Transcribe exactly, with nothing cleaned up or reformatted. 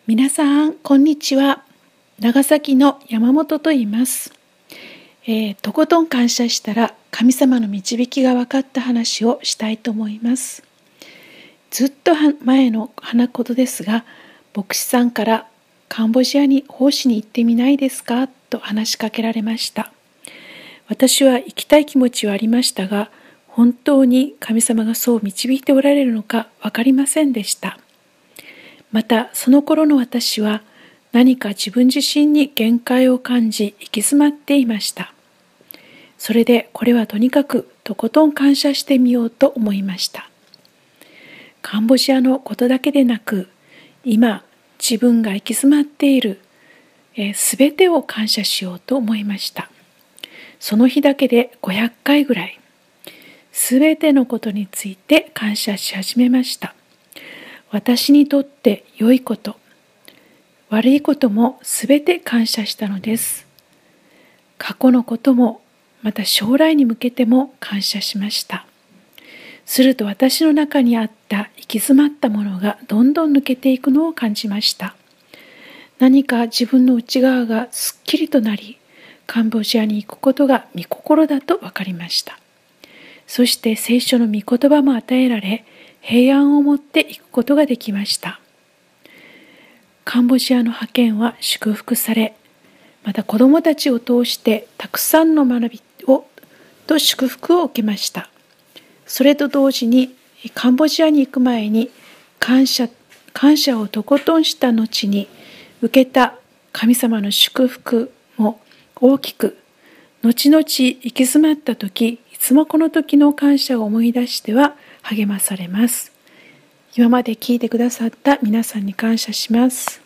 皆さんこんにちは。長崎の山本と言います。えー、とことん感謝したら神様の導きが分かった話をしたいと思います。ずっと前の話ことですが、牧師さんからカンボジアに奉仕に行ってみないですかと話しかけられました。私は行きたい気持ちはありましたが、本当に神様がそう導いておられるのか分かりませんでした。またその頃の私は何か自分自身に限界を感じ行き詰まっていました。それでこれはとにかくとことん感謝してみようと思いました。カンボジアのことだけでなく、今自分が行き詰まっているすべてを感謝しようと思いました。その日だけでごひゃっかいぐらい、すべてのことについて感謝し始めました。私にとって良いこと、悪いこともすべて感謝したのです。過去のことも、また将来に向けても感謝しました。すると私の中にあった行き詰まったものがどんどん抜けていくのを感じました。何か自分の内側がすっきりとなり、カンボジアに行くことが御心だと分かりました。そして聖書の御言葉も与えられ、平安を持っていくことができました。カンボジアの派遣は祝福され、また子どもたちを通してたくさんの学びをと祝福を受けました。それと同時にカンボジアに行く前に感謝、感謝をとことんした後に受けた神様の祝福も大きく、後々行き詰まった時、いつもこの時の感謝を思い出しては励まされます。今まで聞いてくださった皆さんに感謝します。